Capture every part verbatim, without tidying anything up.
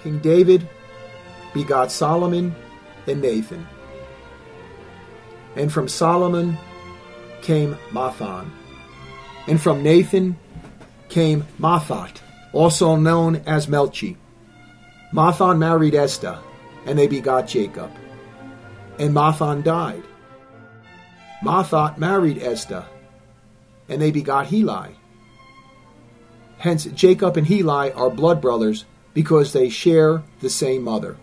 King David begot Solomon and Nathan. And from Solomon came Mathan. And from Nathan came Mathat, also known as Melchi. Mathan married Esther, and they begot Jacob. And Mathan died. Mathat married Esther, and they begot Heli. Hence, Jacob and Heli are blood brothers because they share the same mother.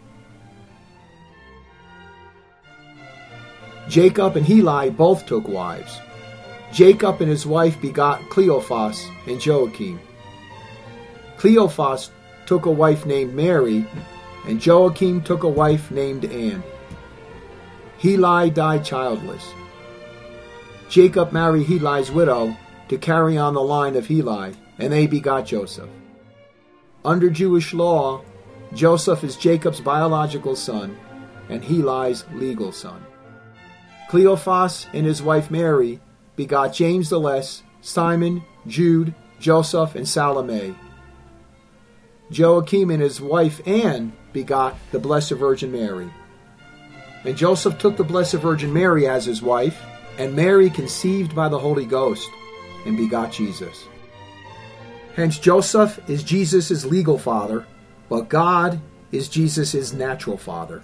Jacob and Heli both took wives. Jacob and his wife begot Cleophas and Joachim. Cleophas took a wife named Mary, and Joachim took a wife named Anne. Heli died childless. Jacob married Heli's widow to carry on the line of Heli, and they begot Joseph. Under Jewish law, Joseph is Jacob's biological son and Heli's legal son. Cleophas and his wife Mary begot James the Less, Simon, Jude, Joseph, and Salome. Joachim and his wife Anne begot the Blessed Virgin Mary. And Joseph took the Blessed Virgin Mary as his wife, and Mary conceived by the Holy Ghost and begot Jesus. Hence Joseph is Jesus' legal father, but God is Jesus' natural father.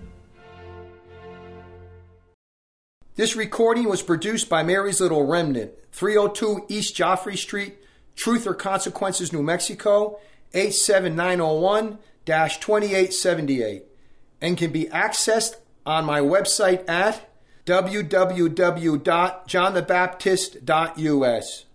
This recording was produced by Mary's Little Remnant, three oh two East Joffrey Street, Truth or Consequences, New Mexico, eight seven nine oh one dash twenty-eight seventy-eight, and can be accessed on my website at w w w dot john the baptist dot u s.